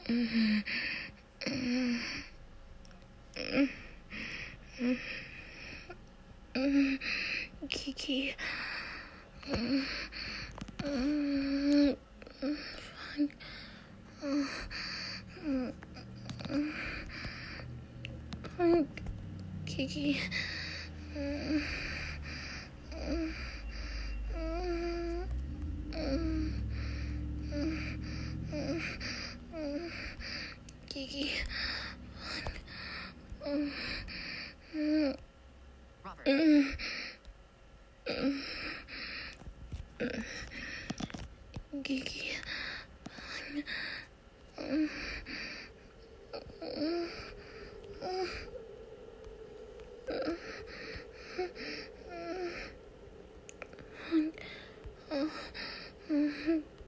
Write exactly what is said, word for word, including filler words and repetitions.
Mm, mm, mm, mm, mm. Kiki. Mm, mm, mm, fine. Mm, mm, mm, fine. Kiki. Mm, mm, mm, mm, mm, mm, mm. Kiki. Mm, mm, mm, mm, mm. Kiki. Mm, mm.